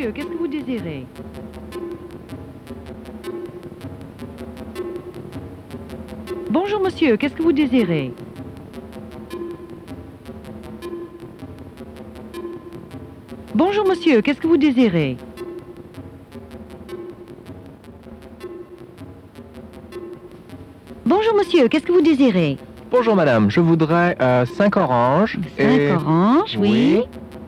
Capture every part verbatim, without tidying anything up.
monsieur, qu'est-ce que vous désirez? Bonjour monsieur, qu'est-ce que vous désirez? Bonjour monsieur, qu'est-ce que vous désirez? Bonjour monsieur, qu'est-ce que vous désirez? Bonjour madame, je voudrais euh, cinq oranges. Cinq et... oranges, oui.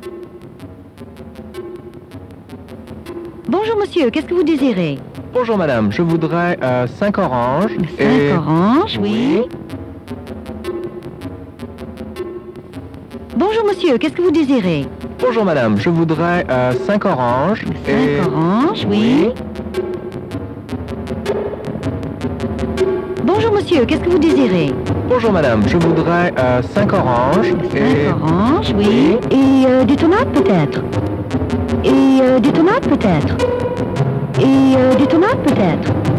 Bonjour monsieur, qu'est-ce que vous désirez? Bonjour madame, je voudrais euh, cinq oranges. Cinq et... oranges, oui. Bonjour monsieur, qu'est-ce que vous désirez? Bonjour madame, je voudrais euh, cinq oranges. Cinq et... oranges, oui. Bonjour monsieur, qu'est-ce que vous désirez? Bonjour madame, je voudrais euh, cinq oranges. Cinq et... oranges, oui. Et euh, des tomates peut-être? Et euh, des tomates peut-être? Et euh, des tomates peut-être?